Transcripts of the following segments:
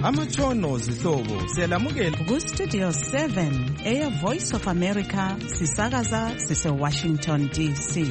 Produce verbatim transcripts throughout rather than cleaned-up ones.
Amachono zihlobo siyalamukela ku-Studio seven Air Voice of America sisakaza sise-Washington D C.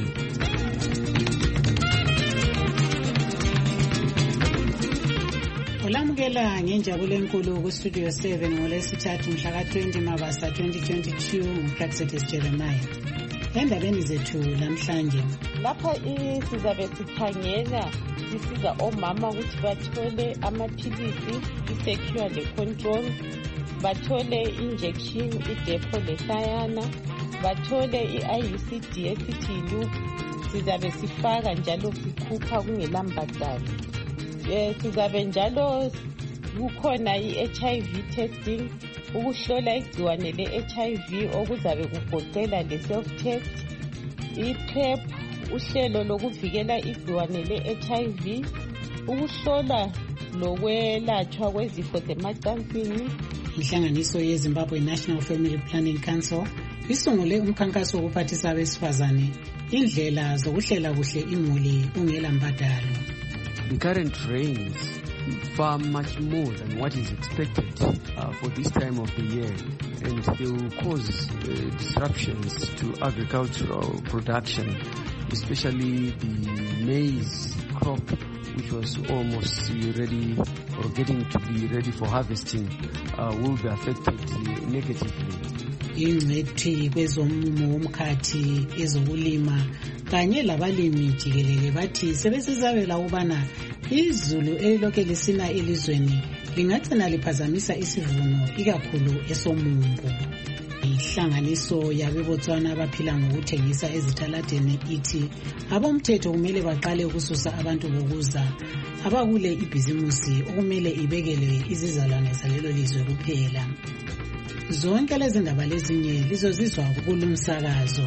Ulamukela ngenjabulo enkulu ku-Studio seven ngolwesithathu mhla ka-twenty Mabasa twenty twenty-two nguPraxetis Jeremiah. Endabeni zethu namhlanje lapha sizabe sikhangela sisiza omama ukuthi bathole amaphilisi i-secure le-control, bathole injection i-depo lesayana, bathole i-I U C D esithi yi-loop. Sizabe sifaka njalo sikhupha kungelambadalo. Eh sizabe njalo kukhona i-H I V testing, ukuhlola igciwane le-H I V okuzabe kugoqela le-self test, i-PrEP, uhlelo lokuvikela igciwane le-H I V, ukuhlola lokwelatshwa kwezifo zemacansini. Inhlanganiso yeZimbabwe National Family Planning Council isungule umkhankaso wokuphathisa abesifazane indlela zokuhlela kuhle imuli ungela mbadalo. The current rains far much more than what is expected uh, for this time of the year, and they will cause uh, disruptions to agricultural production, especially the maize crop, which was almost ready or getting to be ready for harvesting, uh, will be affected uh, negatively. Ingcwethi kwezomumo womkhathi ezokulima kanye labalimi jikelele bathi sebesizabela ubana izulu elilokhe lisina elizweni lingagcina liphazamisa isivuno ikakhulu esomumbu. Inhlanganiso yabebotswana abaphila ngokuthengisa ezitaladeni ithi abomthetho kumele baqale ukususa abantu bokuza abakule ibhizimusi okumele ibekelwe izizalwane zalelo lizwe kuphela. Zonke lezi ndaba lezinye lizozizwa kulumsakazo.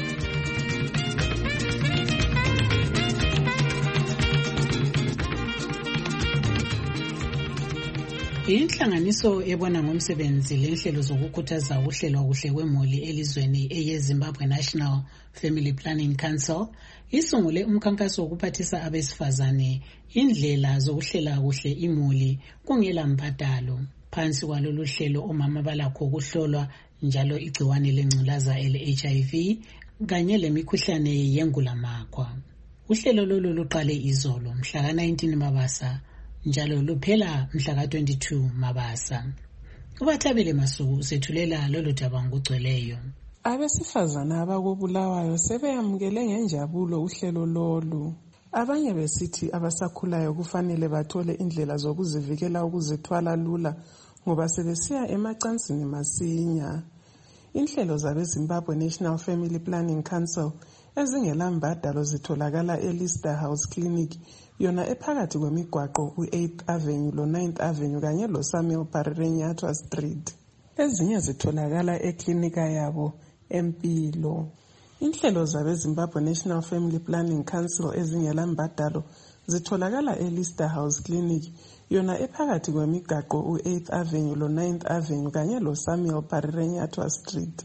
Inhlanganiso ebona ngomsebenzi lenhlelo zokukhuthaza ukuhlelwa kuhle kwemuli elizweni eyeZimbabwe National Family Planning Council isungule umkhankaso wokuphathisa abesifazane indlela zokuhlela kuhle imuli kungela mbadalo. Phansi kwalolu hlelo omama balakho ukuhlolwa njalo igciwane lengculaza ele-H I V kanye lemikhuhlane yengulamakhwa. Uhlelo lolu luqale izolo mhla ka-nineteen Mabasa njalo luphela mhla ka-twenty-two Mabasa. Ubathabile Masuku sethulela lolu daba ngokugcweleyo. Abesifazana abakubulawayo sebeyamukele ngenjabulo uhlelo lolu. Abanye besithi abasakhulayo kufanele bathole indlela zokuzivikela ukuzithwala lula ngoba sebesiya emacansini masinya. Inhlelo zabeZimbabwe National Family Planning Council ezingela mbadalo zitholakala eLister House Clinic yona ephakathi kwemigwaqo u-eighth Avenue lo-ninth Avenue kanye lo-Samuel Parirenyatwa Street. Ezinye zitholakala eklinika yabo eMpilo. Inhlelo zabeZimbabwe National Family Planning Council ezingela mbadalo zitholakala eLister House Clinic yona ephakathi kwemigaqo u-eighth Avenue lo-ninth Avenue kanye lo-Samuel Parirenyatwa Street.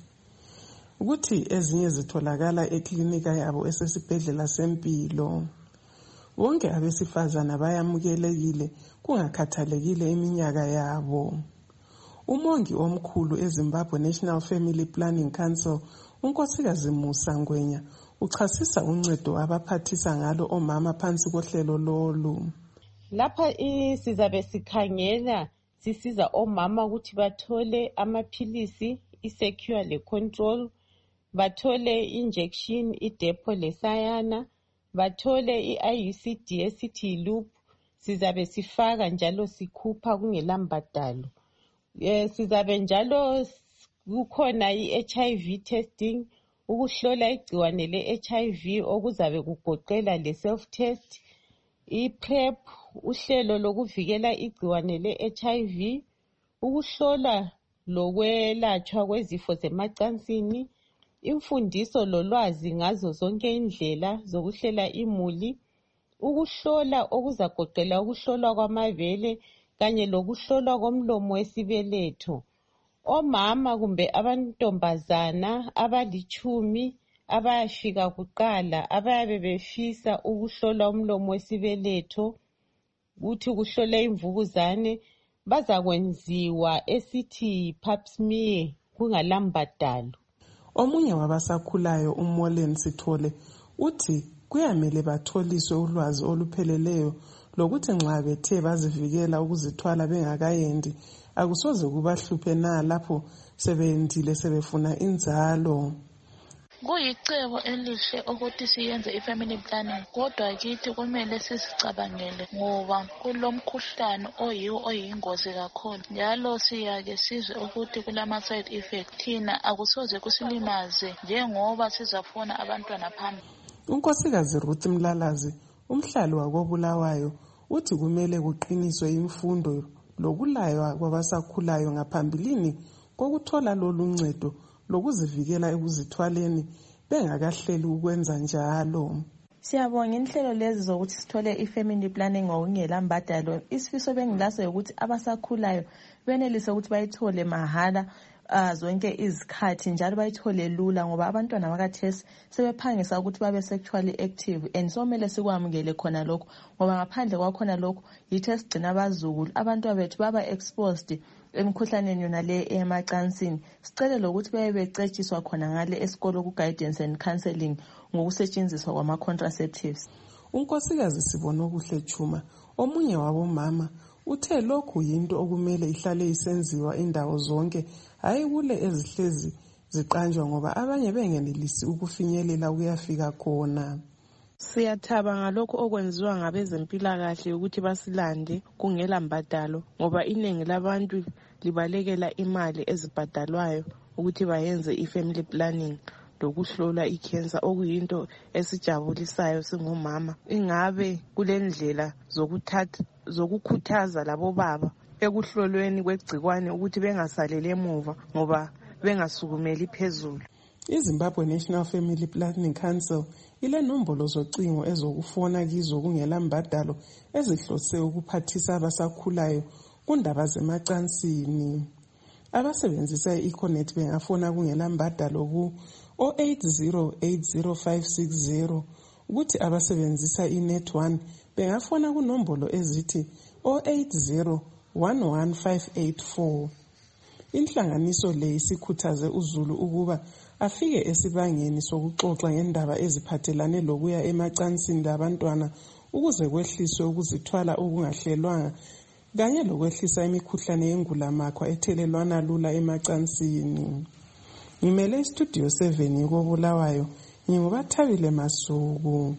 Ukuthi ezinye zitholakala eklinika yabo esesibhedlela seMpilo. Wonke abesifazana bayamukelekile kungakhathalekile iminyaka yabo. Umongi omkhulu eZimbabwe National Family Planning Council uNkosikazi Musa Ngwenya uchasisa uncedo abaphathisa ngalo omama phansi kohlelo lolu. Lapha sizabe sikhangela sisiza omama ukuthi bathole amaphilisi i-secure le-control, bathole injection i-depo lesayana, bathole i-I U C D esithi yi-loop. Sizabe sifaka njalo sikhupha kungelambadalo. Eh sizabe njalo kukhona i-H I V testing, ukuhlola igciwane le-H I V okuzabe kugoqela le-self test, i-PrEP, uhlelo lokuvikela igciwane le-H I V, ukuhlola lokwelatshwa kwezifo zemacansini, imfundiso lolwazi ngazo zonke indlela zokuhlela imuli, ukuhlola okuzagoqela ukuhlolwa kwamabele kanye lokuhlolwa komlomo wesibeletho. Omama kumbe abantombazana abalichumi abayafika kuqala abayabe befisa ukuhlolwa umlomo wesibeletho, uthi kuhlole imvukuzane, bazakwenziwa esithi pap smear kungalambadalo. Omunye wabasakhulayo uMolen Sithole uthi kuyamele batholiswe ulwazi olupheleleyo lokuthi nxa bethe bazivikela ukuzithwala bengakayendi akusoze kubahluphe na lapho sebeyendile sebefuna inzalo. Kuyicebo elihle ukuthi siyenze i-family planning, kodwa kithi kumele sizicabangele ngoba kulomkhuhlane oyiwo oyingozi kakhulu, njalo siyake sizwe ukuthi kulama-side effect. Thina akusoze kusilimaze njengoba sizafuna abantwana phambili. Unkosikazi Ruth Mlalazi, umhlali wakoBulawayo, uthi kumele kuqiniswe imfundo lokulaywa kwabasakhulayo ngaphambilini kokuthola lolu ncedo lokuzivikela ekuzithwaleni bengakahleli ukwenza njalo. Siyabonga inhlelo lezi zokuthi sithole i-family planning ngokungela mbadalo. Isifiso bengilaso ukuthi abasakhulayo benelise ukuthi bayithole mahala uh, zonke izikhathi njalo bayithole lula ngoba abantwana bakathesi sebephangisa ukuthi babe sexually active and so mele sikwamukele khona lokho ngoba ngaphandle kwakhona lokho yithi esigcina abazukulu abantwana bethu baba exposed emkhuhlaneni yona le emacansini. Sicela lokuthi baye becetshiswa khona ngale esikolo ku guidance and counseling ngokusetshenziswa kwama contraceptives. Unkosikazi Sibona Kuhle Chuma, omunye wabomama, uthe lokhu yinto okumele ihlale isenziwa indawo zonke, hayi kule ezihlezi ziqanjwa ngoba abanye bengenelisi ukufinyelela kuyafika khona. Siyathaba ngalokho okwenziwa ngabezempilakahle ukuthi basilande kungela mbadalo ngoba iningi labantu libalekela imali ezibhadalwayo ukuthi bayenze i-family planning lokuhlola i-cancer okuyinto esijabulisayo singomama. Ingabe kulendlela zokuthatha zokukhuthaza labo baba ekuhlolweni kwegcikwane ukuthi bengasalele emuva ngoba bengasukumeli phezulu. iZimbabwe National Family Planning Council ile nombolo zocingo ezokufona kizo kungela mbadalo ezihlose ukuphathisa abasakhulayo kundaba zemacansini. Abasebenzisa i-Econet bengafona kungela mbadalo ku zero eight zero eight zero five six zero ukuthi abasebenzisa iNet one bengafona kunombolo ezithi zero eight zero one one five eight four. Inhlanganiso le isikhuthaze uZulu ukuba afike esibangeni sokuxoxa ngendaba eziphathelane lokuya emacansini labantwana ukuze kwehliswe ukuzithwala okungahlelwanga kanye lokwehlisa imikhuhlane yengulamakhwa ethelelwana lula emacansini. Ngimele istudio seven yokoBulawayo, nginguBathabile Masuku.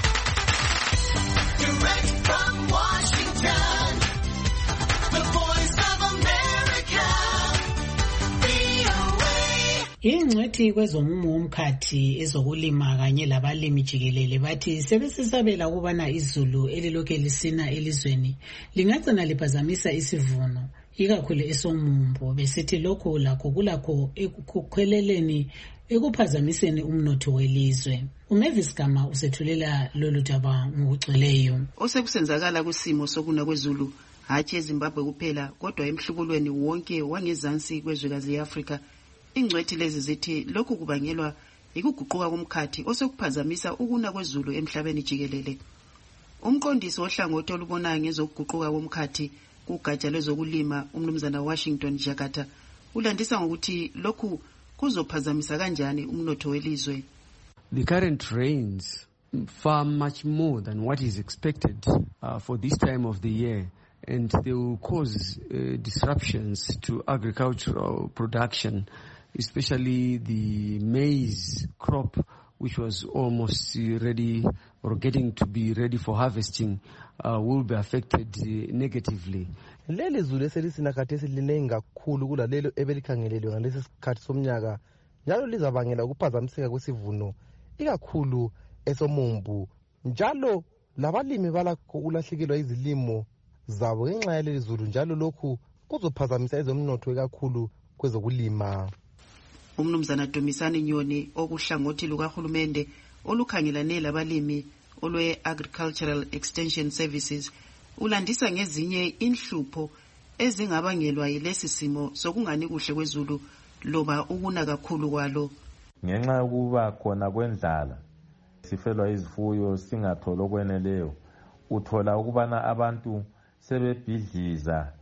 Ingcwethi kwezomumo womkhathi ezokulima kanye labalimi jikelele bathi sebesisabela ukubana izulu elilokhe lisina elizweni lingagcina liphazamisa isivuno ikakhulu esomumbo, besithi lokho lakho kulakho ekukhweleleni ekuphazamiseni umnotho welizwe. uMavis Gama usethulela lolu daba ngokugcweleyo. Osekusenzakala kusimo sokuna kwezulu hatshi eZimbabwe kuphela kodwa emhlubulweni wonke wangezansi kwezwekazi leAfrika. Ingcwethi lezi zithi lokhu kubangelwa ikuguquka komkhathi osekuphazamisa ukuna kwezulu emhlabeni jikelele. Umqondisi ohlangothi olubona ngezokuguquka komkhathi kugatsha lwezokulima uMnumzana Washington Jakata ulandisa ngokuthi lokhu kuzophazamisa kanjani umnotho welizwe. The current rains far much more than what is expected uh, for this time of the year, and they will cause uh, disruptions to agricultural production, especially the maize crop, which was almost ready or getting to be ready for harvesting, uh, will be affected uh, negatively. Leli zulu eselisina khathesi linengi kakhulu kulalelo ebelikhangelelwe ngalesi sikhathi somnyaka njalo lizabangela ukuphazamiseka kwesivuno ikakhulu esomumbu, njalo labalimi balakho ukulahlekelwa izilimo zabo ngenxa yaleli zulu, njalo lokhu kuzophazamisa ezomnotho ikakhulu kwezokulima. uMnumzana Dumisani Nyoni okuhlangothi lukahulumende olukhangelane labalimi olwe Agricultural Extension Services ulandisa ngezinye inhlupho ezingabangelwa yilesi simo sokungani kuhle kwezulu loba ukuna kakhulu kwalo. Ngenxa yokuba khona kwendlala sifelwa izifuyo singathola okweneleyo, uthola ukubana abantu sebebhidliza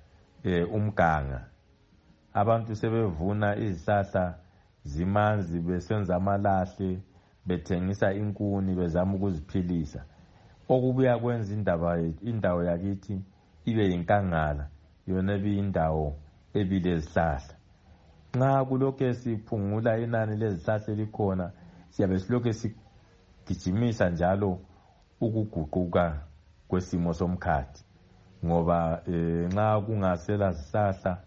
eh, umganga. Abantu sebevuna izihlahla zimanzi besenza amalahle bethengisa inkuni bezama ukuziphilisa. Okubuya kwenza indaba indawo yakithi ibe yinkangala yona ebiyindawo ebilezihlahla. Nxa kulokho siphungula inani lezihlahla likhona siyabe silokho sigijimisa njalo ukuguquka kwesimo somkhathi ngoba eh, nxa kungasela zihlahla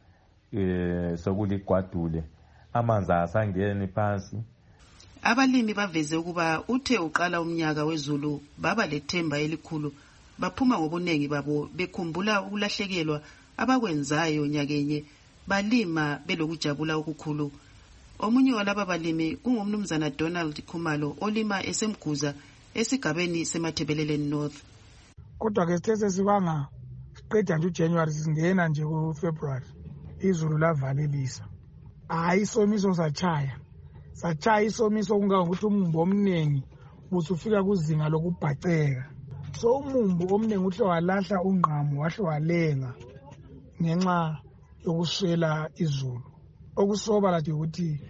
eh, sokuligwadule amanzi asangeni phansi. Abalimi baveze ukuba uthe uqala umnyaka wezulu baba lethemba elikhulu baphuma ngobunengi babo bekhumbula ukulahlekelwa abakwenzayo nyakenye balima belokujabula okukhulu. Omunye walaba balimi kungumnumzana Donald Khumalo olima esemguza esigabeni seMathebeleleni North. Kodwa ke sithe sesibanga siqeda nje uJanuary singena nje kuFebruary izulu lavalelisa. Hayi isomiso sachaya. Sachaya isomiso kungangokuthi umumbu omningi usufika kuzinga lokubhaceka. So umumbu omningi uhle walahla ungqamo wahle walenga ngenxa yokuswela izulu. Okusoba lathi ukuthi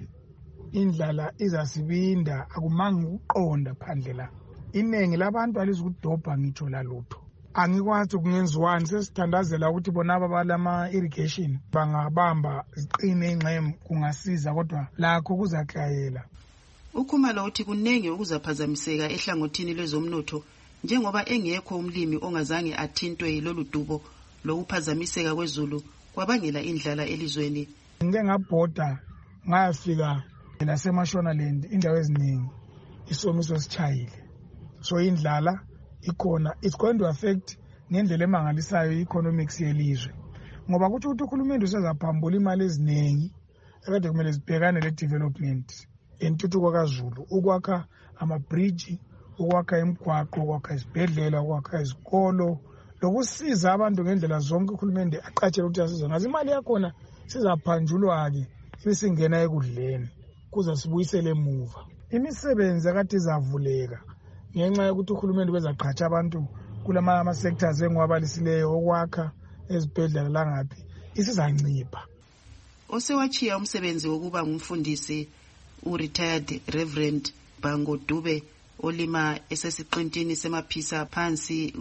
indlala izasibinda akumanga ukuqonda phandle la. Inengi labantu alizukudobha ngitsho lalutho. Angikwazi kungenziwani sesithandazela ukuthi bona abalama irrigation bangabamba ziqine ingxemu kungasiza kodwa lakho kuzaklayela. Ukhumalo uthi kunenge ukuzaphazamiseka ehlangothini lwezomnotho njengoba engekho umlimi ongazange athintwe yilolu dubo lokuphazamiseka kwezulu kwabangela indlala elizweni. Ngike ngabhoda ngayafika laseMashonaland indawo eziningi isomiso sichayile. So indlala ikhona, it's going to affect ngendlela emangalisayo i-economics yelizwe ngoba kuthi ukuthi uhulumende usezaphambula imali eziningi ekade kumele zibhekane le-development entuthuko kaZulu, ukwakha ama-bridge, ukwakha imigwaqo, ukwakha izibhedlela, ukwakha izikolo, lokusiza abantu ngendlela zonke uhulumende aqatshele ukuthi asize ngazo. Imali yakhona sizaphanjulwa-ke ibisingena ekudleni kuza sibuyisele emuva. Imisebenzi akade izavuleka ngenxa yokuthi uhulumende bezaqhatsha abantu kulama ama-sectors engiwabalisileyo okwakha ezibhedlela langaphi isizancipha. Osewachiya umsebenzi wokuba ngumfundisi u-retired Reverend Bango Dube olima esesiqintini semaphisa phansi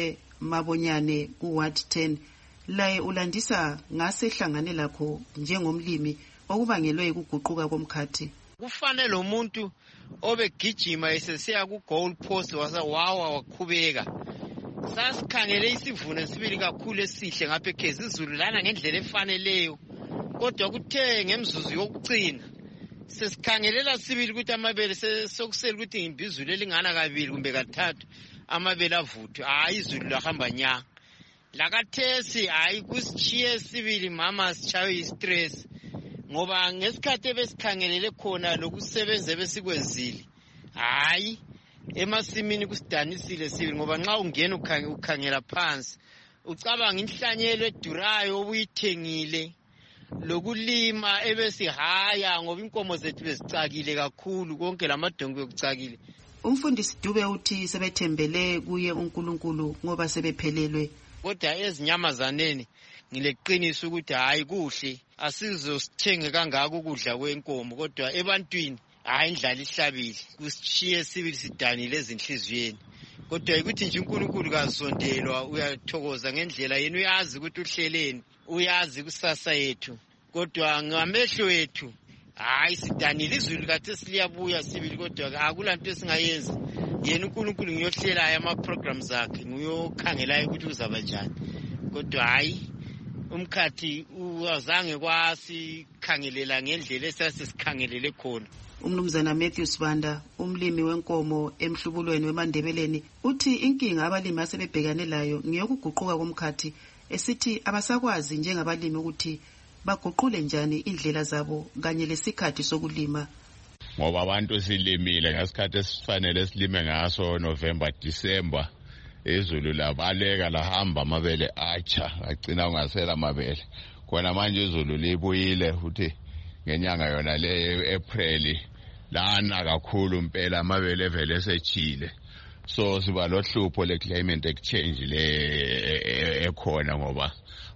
kweMabonyane ku-Ward ten laye ulandisa ngasehlangane lakho njengomlimi okubangelwe ukuguquka komkhathi. Kufanele umuntu obegijima esesiya ku goal post wasa wawa wakhubeka. Sasikhangele isivuno sibili kakhulu esihle ngapha ekhezi izulu lana ngendlela efaneleyo. Kodwa kuthe ngemzuzu yokucina sesikhangelela sibili ukuthi amabele sokusela ukuthi imbizulu elingana kabili kumbe kathathu amabele avuthwe. Hayi izulu lahamba nya. Lakathesi hayi kusichiye sibili mama sichawe istress. Ngoba ngesikhathi besikhangelele khona lokusebenza besikwenzile hayi emasimini kusidanisile sibili ngoba nxa ungena ukhangela phansi ucabanga inhlanyelo edurayo obuyithengile lokulima ebesihaya ngoba inkomo zethu bezicakile kakhulu konke lamadongo yokucakile. Umfundisi Dube uthi sebethembele kuye uNkulunkulu ngoba sebephelelwe. Kodwa ezinyamazaneni ngileqiniso ukuthi hayi kuhle asizosithenge kangaka ukudla kwenkomo kodwa ebantwini hayi indlala ihlabile kusishiye sibili sidanile ezinhliziyweni. Kodwa ukuthi nje uNkulunkulu kazondelwa uyathokoza ngendlela yena uyazi ukuthi uhleleni uyazi kusasa yethu kodwa ngamehlo ethu hayi sidanile izulu kade siliyabuya sibili kodwa akulanto esingayenza yena uNkulunkulu ngiyohlelayo ama programs akhe nguyokhangelayo ukuthi uzaba njani kodwa hayi umkhathi uwazange kwasikhangelela ngendlela esasisikhangelele khona. Umnumzana Matthew Sibanda umlimi wenkomo emhlubulweni weMandebeleni uthi inkinga abalimi asebebhekane layo ngiyokuguquka komkhathi esithi abasakwazi njengabalimi ukuthi baguqule njani indlela zabo kanye lesikhathi sokulima. Ngoba abantu silimile ngasikhathi esifanele silime ngaso November December izulu labaleka lahamba amabele acha agcina ungasela amabele khona manje izulu libuyile futhi ngenyanga yona le April lana kakhulu impela amabele vele esechile. So siba lohlupho le climate exchange le ekhona ngoba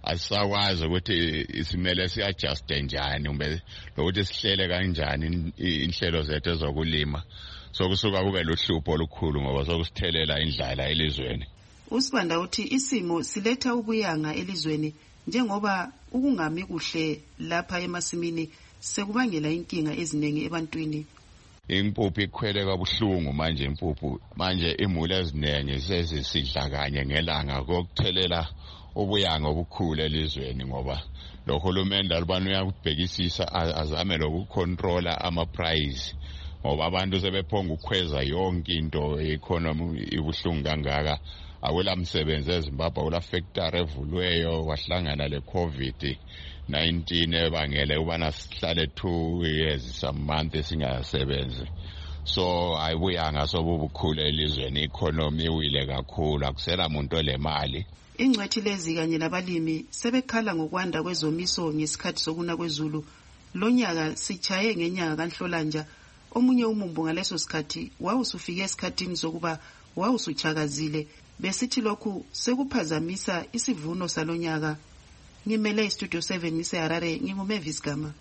asisakwazi ukuthi isimele siadjuste njani kumbe lokuthi sihlele kanjani inhlelo zethu ezokulima sokusuka kube luhlupho olukhulu ngoba sokusithelela indlala elizweni. Usibanda uthi isimo siletha ubuyanga elizweni njengoba ukungami kuhle lapha emasimini sekubangela inkinga eziningi ebantwini. Impuphu ikhwele kabuhlungu manje impuphu manje imuli eziningi sezisidla kanye ngelanga kokuthelela ubuyanga obukhulu elizweni ngoba lo hulumende alibani uyakubhekisisa azame lokucontrola ama price ngoba abantu sebephonga ukukhweza yonke into economy ibuhlungu kangaka. Awela msebenzi eZimbabwe ula factory evulweyo wahlangana le COVID nineteen ebangele ubana sihlale two years some months singasebenzi. So ayibuyanga sobubukhulu elizweni economy iwile kakhulu akusela umuntu olemali. Ingcwethi lezi kanye nabalimi sebekhala ngokwanda kwezomiso ngesikhathi sokuna kwezulu. Lonyaka sichaye ngenyanga kaNhlolanja omunye umumbu ngaleso sikhathi wawusufike esikhathini sokuba wawusuchakazile besithi lokhu sekuphazamisa isivuno salonyaka. Ngimele istudio seven ngise Harare nginguMavis Gama.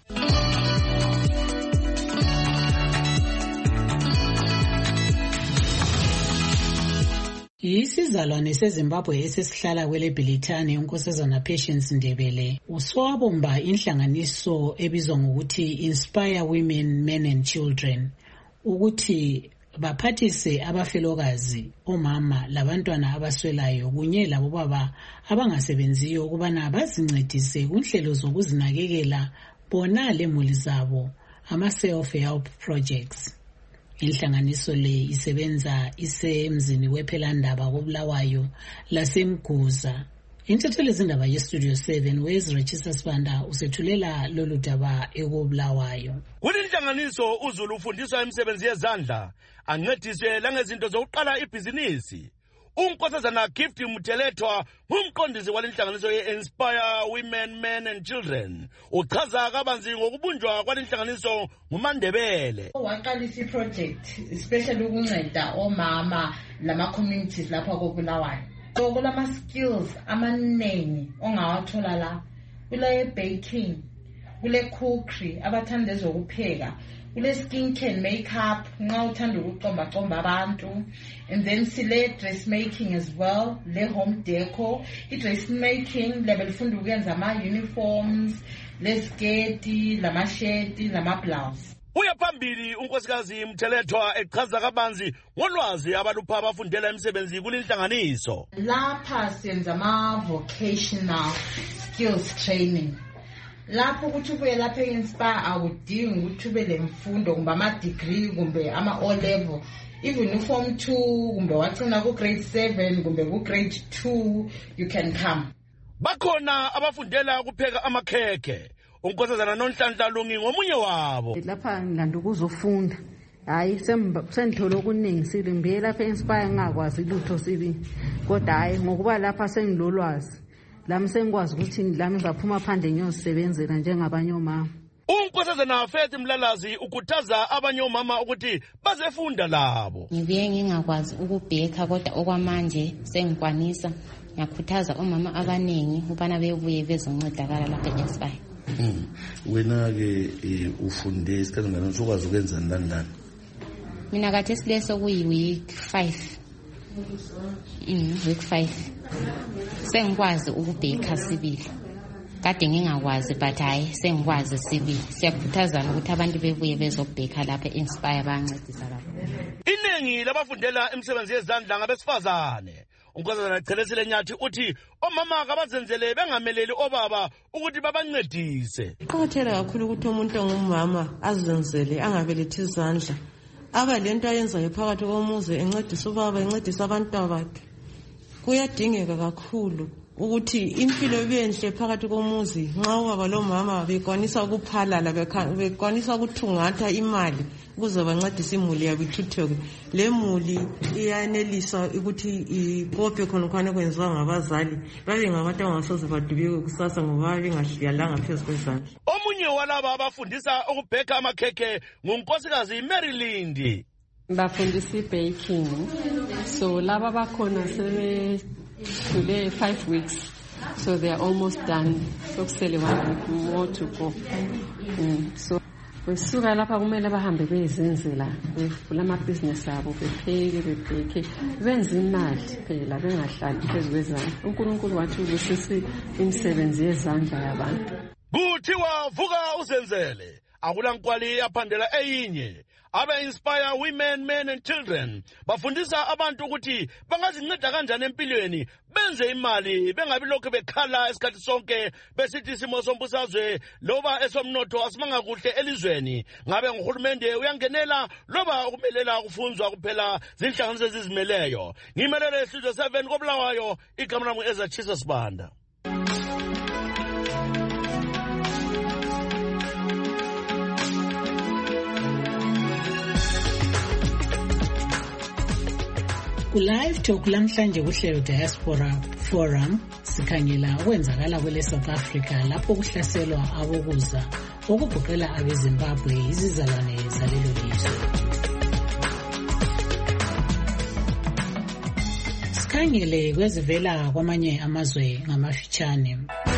Isizalwane seZimbabwe esesihlala kwele Bhilithani unkosazana Patience Ndebele uswabomba inhlanganiso ebizwa ngokuthi Inspire Women, Men and Children ukuthi baphathise abafelokazi, omama labantwana abaswelayo kunye labo baba abangasebenziyo ukubana bazincedise kunhlelo zokuzinakekela bona lemuli zabo ama self help projects. Inhlanganiso le isebenza isemzini wePhelandaba koBulawayo laseMguza. Intatheli zindaba yestudio seven weziRegista Sibanda usethulela lolu daba ekobulawayo. Kulinhlanganiso uZulu ufundiswa imisebenzi yezandla ancediswe langezinto zokuqala ibhizinisi. Unkosazana Gift Muthelethwa ngumqondisi walenhlanganiso ye-Inspire Women, Men and Children. Uchaza kabanzi ngokubunjwa kwalenhlanganiso nguMandebele. Waqalisa iproject especially ukunceda omama lama communities lapha koBulawayo. So kulama skills amaningi ongawathola la. Kule baking, kule cookery, abathanda ezokupheka. Kule skin care and makeup, nxa uthanda ukucomba comba abantu. And then sile dressmaking as well, le home decor. I dressmaking level funda ukuyenza ama uniforms, le sketi, lama sheti, lama blouse. Uya phambili unkosikazi Mthelethwa echaza kabanzi ngolwazi abalupha abafundela imisebenzi kulinhlanganiso. Lapha senza ama vocational skills training. Lapho ukuthi ube lapha e-Inspire awudingi ukuthi ube lemfundo kumbe ama degree kumbe ama O level. Even form two kumbe wacina ku grade seven kumbe ku grade two you can come. Bakhona abafundela ukupheka amakhekhe. Unkosazana Nonhlanhla Lungi ngomunye wabo. Lapha ngilanda ukuzofunda. Hayi sendithola okuningi silimbe lapha e-Inspire ngakwazi lutho sibi. Kodwa hayi ngokuba lapha sengilolwazi. Lami sengikwazi ukuthi lami ngizaphuma phandle ngiyosebenzela njengabanye omama. Unkosazana Faith Mlalazi ukhuthaza abanye omama ukuthi bazefunda labo. Ngibuye ngingakwazi ukubheka kodwa okwamanje sengikwanisa. Ngiyakhuthaza omama abaningi ubana bebuye bezoncedakala lapha e-Inspire. Mm. Wena ke ufunde isikhathi ngani usokwazi ukwenza ndani ndani? Mina kade sileso kuyi week five. Mm, week five. Sengikwazi ukubheka sibili. Kade ngingakwazi but hayi sengikwazi sibili. Siyakhuthazana ukuthi abantu bebuye bezobheka lapha e-Inspire bancedisa lapha. Iningi labafundela imisebenzi yezandla ngabesifazane. Unkosazana Chelesile Nyathi uthi omama kabazenzele bengameleli obaba ukuthi babancedise. Kuqakatheke kakhulu ukuthi umuntu ongumama azenzele angabelethi izandla. Aba lento ayenzayo phakathi komuzi encedisa ubaba encedisa abantwana bakhe. Kuyadingeka kakhulu ukuthi impilo ibenhle phakathi komuzi nxa ubaba lo mama bekwanisa ukuphalala bekwanisa ukuthungatha imali ukuze bancedise imuli yabo ithuthuke. Le muli iyanelisa ukuthi ipophe khona khona kwenziwa ngabazali babe ngabantu abangasoze badubeke kusasa ngoba bengahliyalanga phezu kwezandla. Omunye walaba abafundisa ukubheka amakhekhe ngunkosikazi Mary Lindi. Bafundisa i-baking. So laba bakhona sebe dule five weeks So they are almost done. Sokusele one week more to go. Mm. So besuka lapha kumele bahambe beyizenzela bevula amabhizinesi abo bepheke bebheke benze imali phela bengahlali phezu kwezandla. uNkulunkulu wathi ubusisi imisebenzi yezandla yabantu. Kuthiwa vuka uzenzele akulankwali aphandela eyinye. Aba-inspire women, men and children bafundisa abantu ukuthi bangazinceda kanjani empilweni benze imali bengabi lokhu bekhala esikhathi sonke besithi isimo sombusazwe loba esomnotho asimanga kuhle elizweni. Ngabe nguhulumende uyangenela loba ukumelela kufunzwa kuphela zinhlanganiso ezizimeleyo. Ngimelele isizwe seven koBulawayo, igama lami Ezra Chisa Sibanda. Live talk lamhlanje kuhlelo Diaspora Forum sikhangela okwenzakala kwele South Africa lapho kuhlaselwa abokuza okugoqela abeZimbabwe izizalwane zalelo lizwe. Sikhangele kwezivela kwamanye amazwe ngamafitshane.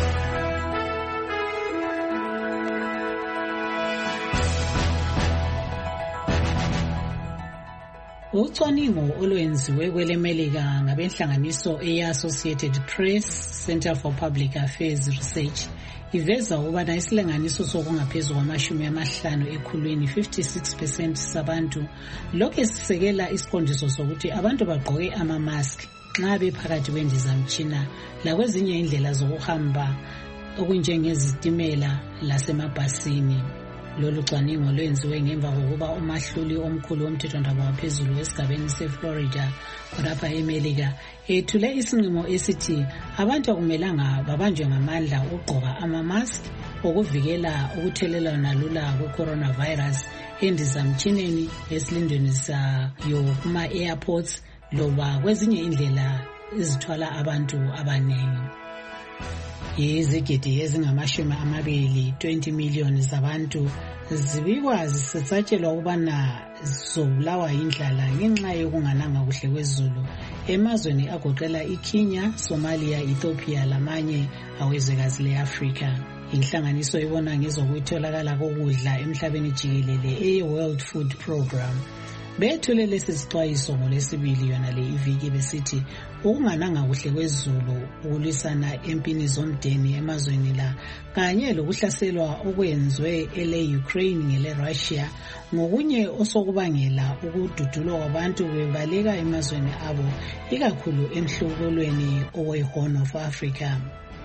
Ucwaningo olwenziwe kwelemelika ngabenhlanganiso eyi-Associated Press Center for Public Affairs Research iveza ukubana isilinganiso sokungaphezulu kwamashumi amahlanu ekhulwini fifty-six percent sabantu lokhu esisekela isiqondiso sokuthi abantu bagqoke ama-mask nxa bephakathi kwendizamtshina lakwezinye indlela zokuhamba okunjengezitimela lasemabhasini. Lolu cwaningo lwenziwe ngemva kokuba umahluli omkhulu womthethwandaba waphezulu esigabeni seFlorida lapha eMelika ethule isinqumo esithi abantu akumelanga babanjwe ngamandla ukugqoka ama-mask okuvikela ukuthelelana lula kwe-coronavirus endizamtshineni esilindweni sayo kuma-airports loba kwezinye indlela ezithwala abantu abaningi. Izigidi ezingamashumi amabili twenty million zabantu zibikwa zisatshelwa ukubana zobulawa indlala ngenxa yokungananga kuhle kwezulu emazweni agoqela iKenya, Somalia, Ethiopia lamanye awezwekazi le-Afrika. Inhlanganiso ibona ngezokutholakala kokudla emhlabeni jikelele e-World Food Program bethule lesi sixwayiso ngolesibili yona le iviki besithi ukungananga kuhle kwezulu ukulwisana empini zomdeni emazweni la kanye lokuhlaselwa okwenzwe ele-Ukraine ngele-Russia ngokunye osokubangela ukududulwa kwabantu bebaleka emazweni abo ikakhulu emhlobolweni owe-Horn of Africa.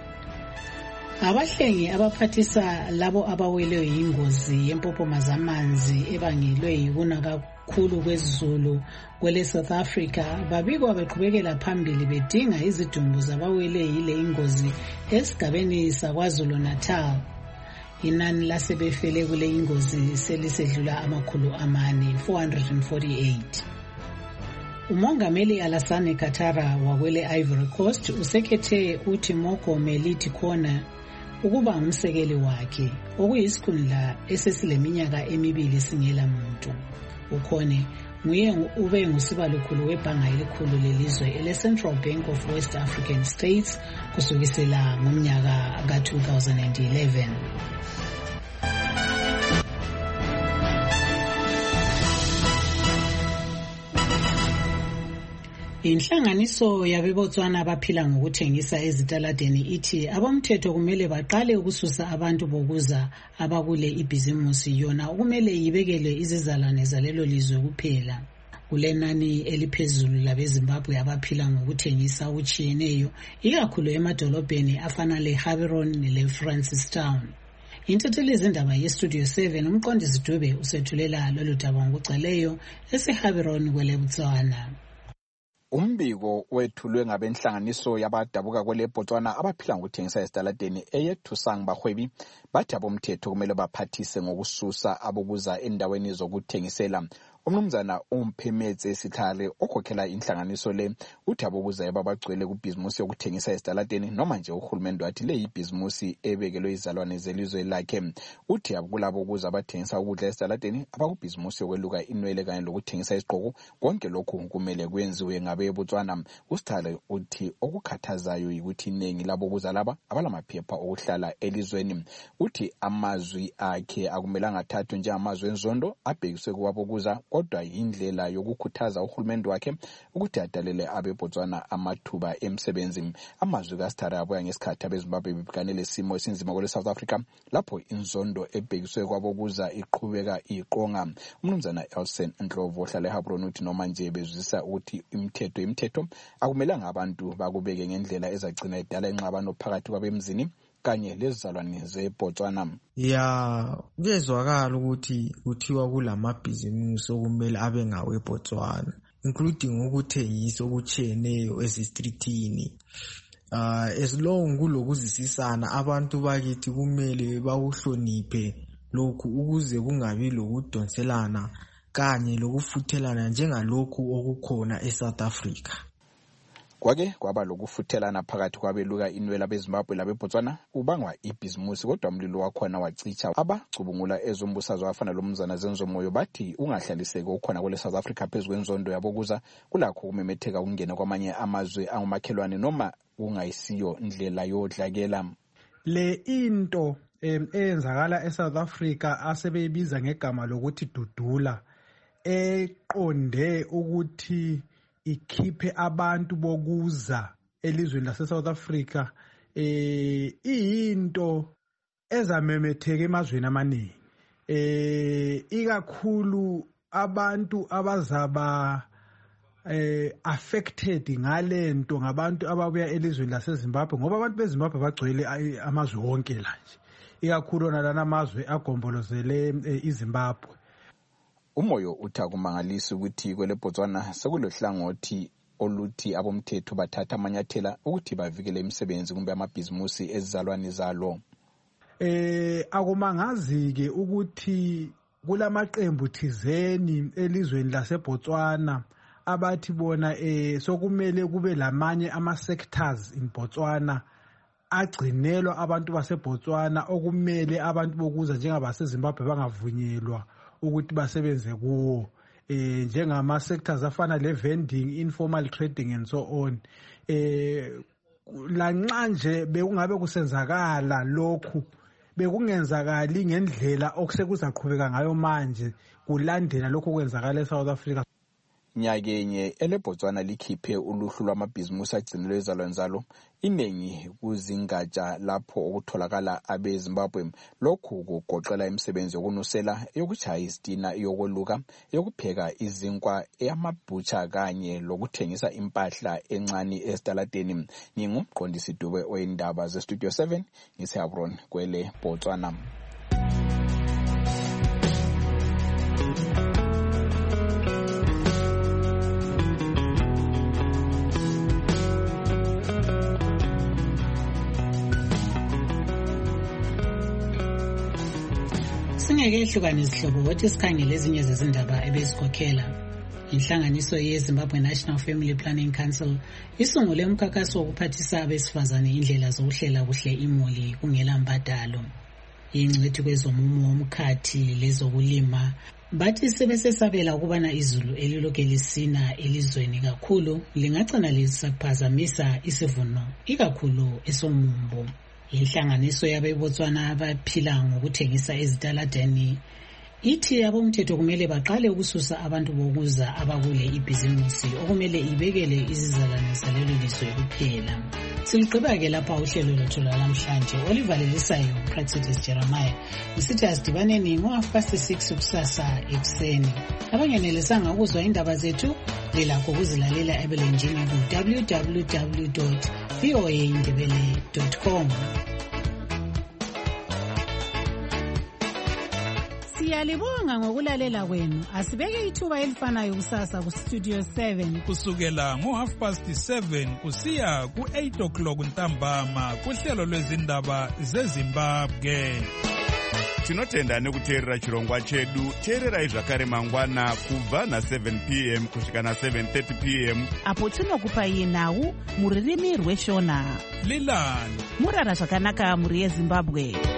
Abahlengi abaphathisa labo abawelwe yingozi yempophoma zamanzi ebangelwe yikuna kakhulu kwezulu kwele South Africa babikwa beqhubekela phambili bedinga izidumbu zabawele yile ingozi esigabeni saKwaZulu Natal. Inani lasebefele kule ingozi selisedlula amakhulu amane four hundred forty-eight. Umongameli Alassane Ouattara wakwele Ivory Coast usekhethe uTimoko Meliti Kona ukuba ngumsekeli wakhe okuyisikhundla esesileminyaka emibili singela muntu. Ukhone nguye ube ngusibalukhulu webhanga elikhulu lelizwe ele-Central Bank of West African States kusukisela ngomnyaka ka two thousand eleven. Inhlanganiso yabeBotswana abaphila ngokuthengisa ezitaladeni ithi abomthetho kumele baqale ukususa abantu bokuza abakule ibhizimusi yona kumele yibekele izizalwane zalelo lizwe kuphela. Kulenani eliphezulu labeZimbabwe abaphila ngokuthengisa okutshiyeneyo ikakhulu emadolobheni afana le-Gaborone nele-Francistown. Intatheli zindaba yeStudio seven umqondisi Dube usethulela lolu daba ngokugcweleyo eseGaborone kweleBotswana. Umbiko wethulwe ngabenhlanganiso yabadabuka kwele Botswana abaphila ngokuthengisa esitaladeni eyethusang bahwebi bathi abomthetho kumele baphathise ngokususa abokuza endaweni zokuthengisela umnumzana uMphemetse Sikhale okhokhela inhlanganiso le uthi abokuza ababagcwele kubhizimusi yokuthengisa esitaladeni noma nje uhulumende wathi le ibhizimusi ebekelwe izalwane zelizwe lakhe. Uthi akulabo kuza abathengisa ukudla esitaladeni abakubhizimusi yokweluka inwele kanye lokuthengisa isigqoko konke lokhu kumele kwenziwe ngabe eBotswana. uSikhale uthi okukhathazayo ukuthi iningi labo kuza laba abalamaphepha okuhlala elizweni. Uthi amazwi akhe akumelanga athathwe njengamazwi enzondo abhekiswe kuwabo kuza kodwa indlela yokukhuthaza uhulumende wakhe ukuthi adalele abeBotswana amathuba emsebenzi. Amazwi kaSikhale abuya ngesikhathi abeZimbabwe bebhekane lesimo esinzima kwele South Africa lapho inzondo ebhekiswe kwabo kuza iqhubeka iqonga. Umnumzana Elsen Ndlovu ohlala eHabron uthi noma nje bezwisa ukuthi imithetho imithetho akumelanga abantu bakubeke ngendlela ezagcina idala enxabano phakathi kwabemzini kanye lezizalwane zeBotswana. Ya kuyezwakala ukuthi kuthiwa kulamabhizimusi okumele abe ngawe eBotswana including ukuthengisa okutshiyeneyo ezistritini. Uh, as long kulokuzisisana abantu bakithi kumele bawuhloniphe lokhu ukuze kungabi lokudonselana kanye lokufuthelana njengalokhu okukhona eSouth Africa. Kwake kwaba lokufuthelana phakathi kwabeluka inwele abeZimbabwe labeBotswana ubangwa ibhizimusi kodwa umlilo wakhona wacicha abacubungula ezombusazwe afana lomzana Zenzomoyo bathi ungahlaliseke okhona kwele South Africa phezulu kwenzondo yabokuza kulakho kumemetheka ukungena kwamanye amazwe angumakhelwane noma ungayisiyo indlela yodlakela. Le into eyenzakala eSouth Africa asebeyibiza ngegama lokuthi dudula eqonde ukuthi ikhiphe abantu bokuza elizweni laseSouth Africa eh into ezamemetheka emazweni amaningi eh ikakhulu abantu abazaba eh affected ngalento ngabantu ababuya elizweni laseZimbabwe ngoba abantu beZimbabwe bagcwele amazwe wonke la nje ikakhulu nalana amazwe agombolozele iZimbabwe. Umoyo uthakumangalisa ukuthi kwele Botswana sekulohlangothi oluthi abomthetho bathatha amanyathela ukuthi bavikele imisebenzi kumbe amabhizimusi ezizalwane zalo. Eh akumangazi ke ukuthi kulamaqembu thizeni elizweni laseBotswana abathi bona eh sokumele kube lamanye ama sectors in Botswana agcinelwa abantu baseBotswana okumele abantu bokuza njengabaseZimbabwe bangavunyelwa ukuthi basebenze kuwo eh njengama sectors afana le vending, informal trading and so on. Eh lanxa nje bekungabe kusenzakala lokhu bekungenzakali ngendlela okusekuzaqhubeka ngayo manje kulandela lokho kwenzakala eSouth Africa. Nyakenye eleBotswana likhiphe uluhlu lwamabhizimusi agcinelwe ezalwane zalo inengi kuzingatsha lapho okutholakala abeZimbabwe. Lokhu kugoqela imisebenzi yokunusela, yokuchaya izitina, yokoluka, yokupheka izinkwa, eyamabhutsha kanye lokuthengisa impahla encane esitaladeni. Ngingumqondisi Dube oyindaba ze Studio seven ngiseHabron kwele Botswana. Singeke ihlukane izihlobo wathi sikhangele ezinye zezindaba ebezikhokhela. Inhlanganiso yeZimbabwe National Family Planning Council isungule umkhankaso wokuphathisa abesifazane indlela zokuhlela kuhle imuli kungela mbadalo. Ingcwethi kwezomumo womkhathi lezokulima bathi sebesesabela ukubana izulu eliloke lisina elizweni kakhulu lingagcina lisaphazamisa isivuno ikakhulu esomumbo. Inhlanganiso yabeBotswana abaphila ngokuthengisa ezitaladeni ithi abomthetho kumele baqale ukususa abantu bokuza abakule ibhizimusi okumele ibekele izizalwane zalelo lizwe kuphela. Siligqiba-ke lapha uhlelo lwethu lwalamhlanje olivalelisayo uPractice Jeremiah ngisithi asidibaneni ngo-half past six kusasa ekuseni. Abangenelisanga ukuzwa indaba zethu lilakho ukuzilalela ebelenjini ku-w w w dot v o a ndebele dot com. Siyalibonga ngokulalela kwenu. Asibeke ithuba elifanayo kusasa ku Studio seven kusukela ngo half past seven kusiya ku eight o'clock ntambama kuhlelo lwezindaba zeZimbabwe. tinotenda nekuteerera chirongwa chedu. teererai zvakare mangwana kubva na-seven p m kusvika na-seven thirty p m apo tinokupai nhau muririmi rweshona. Learn murara zvakanaka muri yezimbabwe.